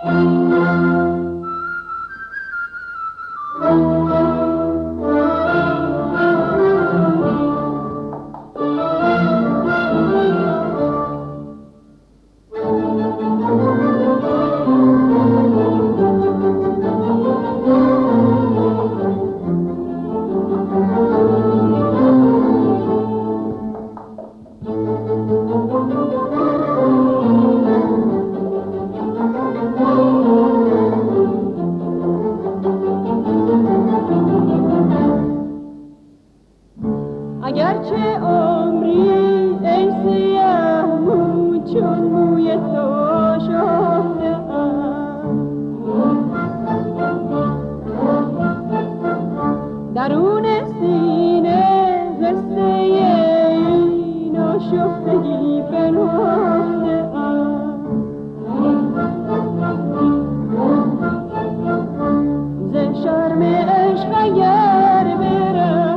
اگرچه عمری ای سیاه مو چون موی تو شفته ام، درون سینه قصه این آشفتگی بنهفته ام. ز شرم عشق اگر بره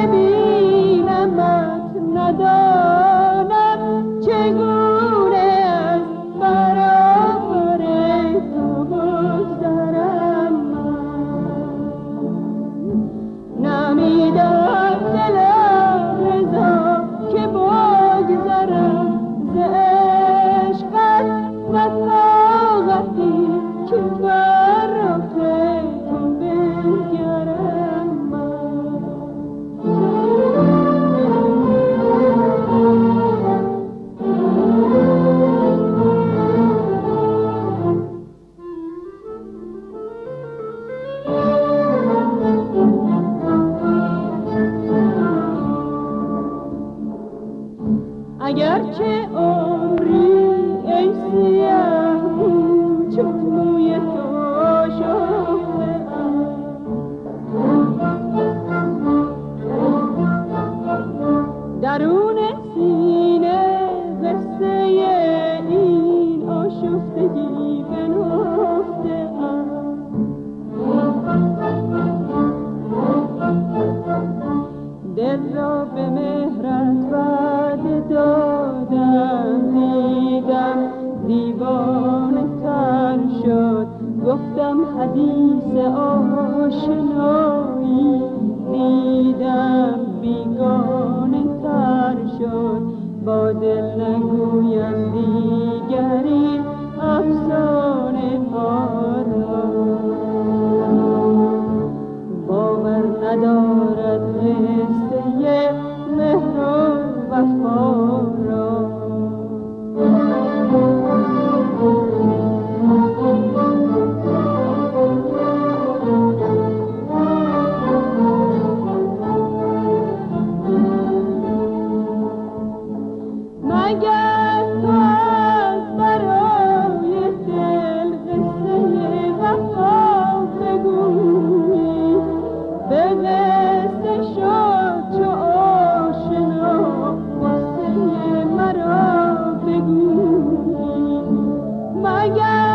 ببینمت ندانم چگونه از برابر تو بگذرم. نمیدم دلم رضا که بگذرم ز عشقت و طاقتی که بر رخ تو بنگرم. اگرچه عمری ای سیاه مو چون موی تو شفته ام، درون سینه قصه این آشفتگی بنهفته ام. دل را به مهرت وعده دادم، دیدم دیوانه تر شد. گفتم حدیث آشنایی، دیدم بیگانه تر شد. با دل نگویم دیگری افسانه ها را، باور ندارد قصه مهر و وفا را. مگر تو از برای دل قصه وفا بگویی، به قصه شد چو آشنا قصه مرا بگویی. مگر